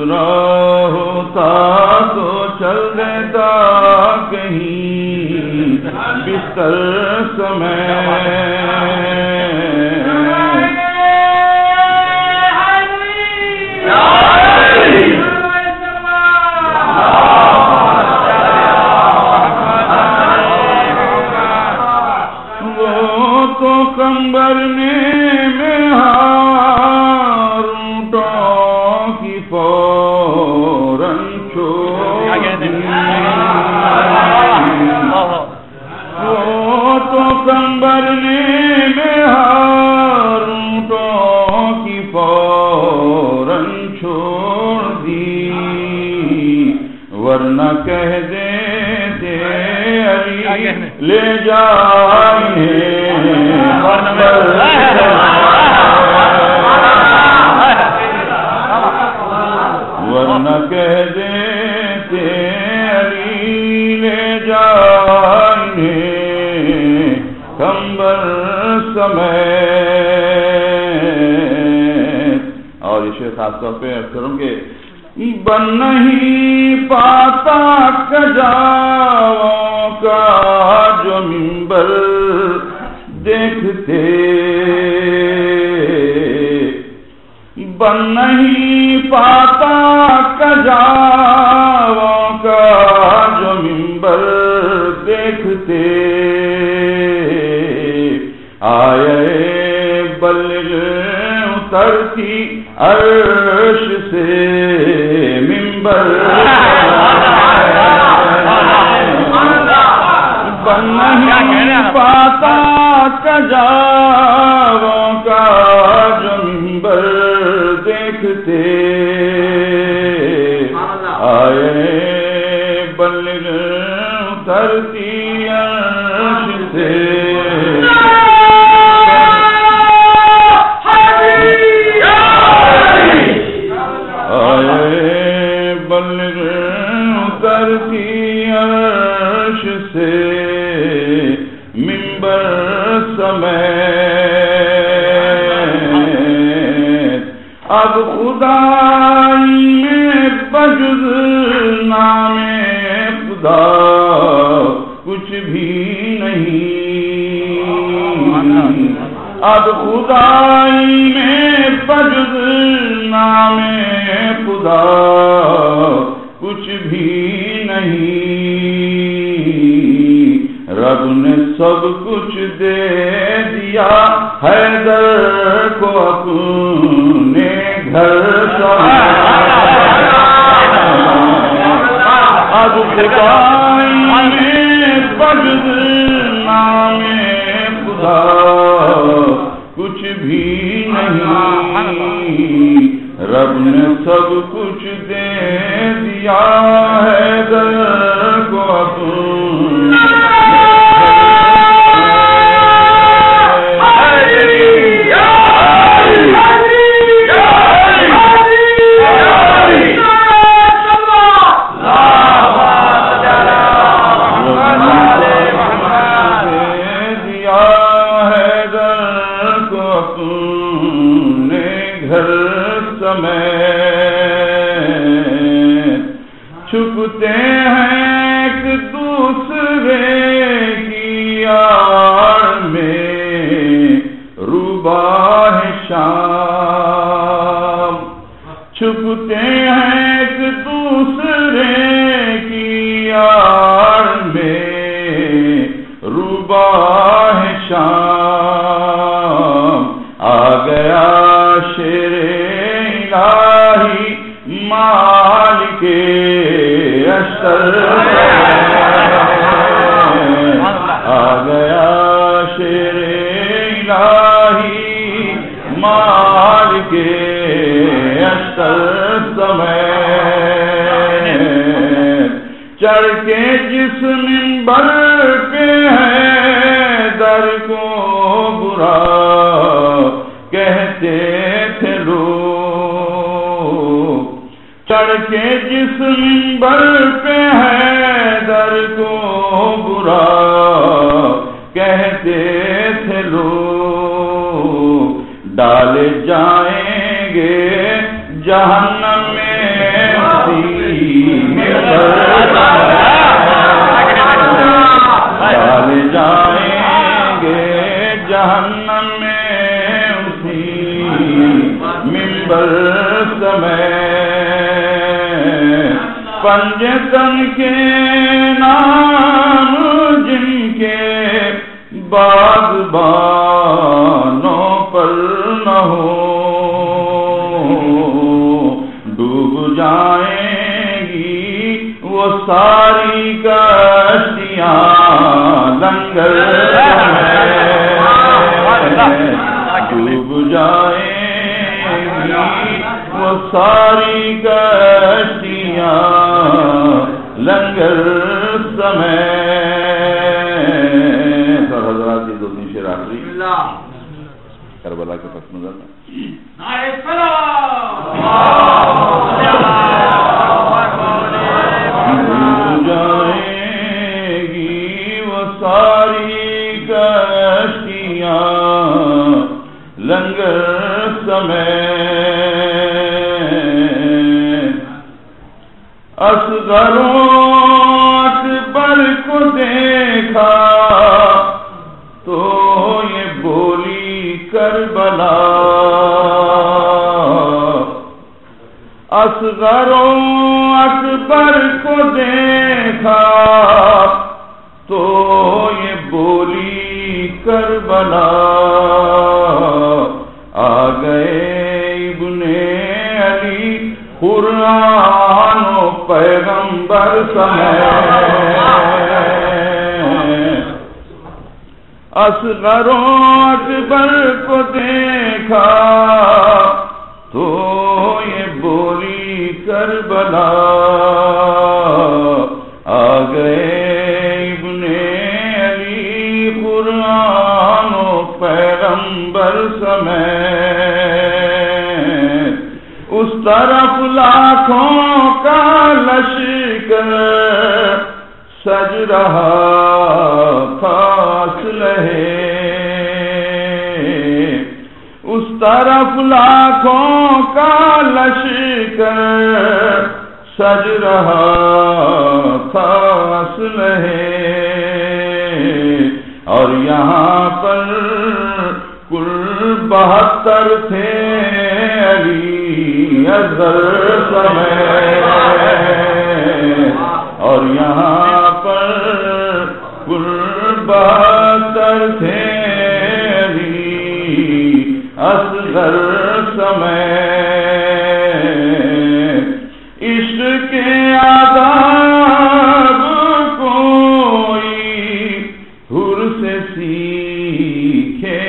ہوتا تو چل دیتا کہیں بستر کمبرنے میں ہارونٹوں کی فوراً چھوڑ دی وہ تو کمبرنے میں ہارونٹوں کی فوراً چھوڑ دی ورنہ کہہ دیتے علی لے جائیں ورنہ کہہ دیتے علی لے جائیں کمبر سمیت. اور یہ شعر خاص طور پہ عرض کروں گے بن نہیں پاتا کجاؤں کا جو منبر دیکھتے بن نہیں پاتا کجاؤں کا جو منبر دیکھتے آئے بلغ اترتی عرش سے منبر بن نہیں پاتا کجاؤں کا جو منبر دیکھتے آئے بلغ اترتی عرش سے آئے بلغ اترتی عرش سے منبر سمیت اب خدائی میں بجز نام خدا کچھ بھی نہیں اب خدائی میں بجز نام خدا کچھ بھی نہیں رب نے سب کچھ دے دیا حیدر کو اپنے گھر اب خدائی میں بجز نام خدا کچھ بھی نہیں رب نے سب کچھ دے دیا حیدر کو اپنے چھپتے ہیں ایک دوسرے کی آڑ میں روباہ شام چھپتے ہیں ایک دوسرے کی آڑ میں روباہ شام آ گیا شیر الہی مالک اشتر آ گیا شیر الہی مالک اشتر سمیت چڑھ کے جس منبر پہ ہے در کو برا کہتے تھے لوگ چڑھ کے جس منبر پہ ہے در کو برا کہتے تھے لوگ ڈالے جائیں گے جہنم میں پر سمیت پنجتن کے نام جن کے باغبانوں پر نہ ہو ڈوب جائیں گی وہ ساری کشتیاں لنگر ڈوب جائیں گی وہ ساری کشتیاں لنگر سمیت. اور حضرات یہ دو تین شعر آخری کربلا کے پس منظر میں ڈوب جائیں گی وہ ساری کشتیاں لنگر سمیت. اصغر و اکبر کو دیکھا تو یہ بولی کربلا اصغر و اکبر کو دیکھا تو یہ بولی کربلا آ گئے ابن علی قرآن و پیغمبر سمیت. اصغر و اکبر کو دیکھا تو یہ بولی کربلا آ گئے ابن علی قرآن و پیغمبر سمیت. اس طرف لاکھوں کا لشکر سج رہا تھا اسلحے اس طرف لاکھوں کا لشکر سج رہا تھا اسلحے اور یہاں پر کل 72 تھے علی اصغر سمیت اور یہاں پر کل 72 تھے علی اصغر سمیت. عشق کے آداب کوئی حر سے سیکھے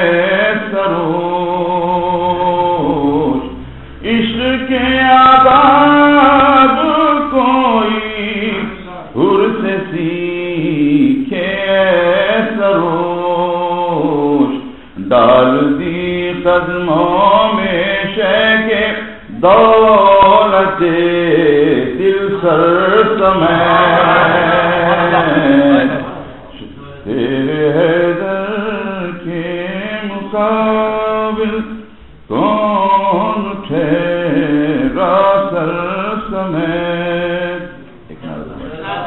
سروش عشق کے آداب کوئی حر سے سیکھے سروش ڈال دی قدموں میں شیخ دولت دل سر سمیت. تیرے حیدر کے مقابل کون اٹھے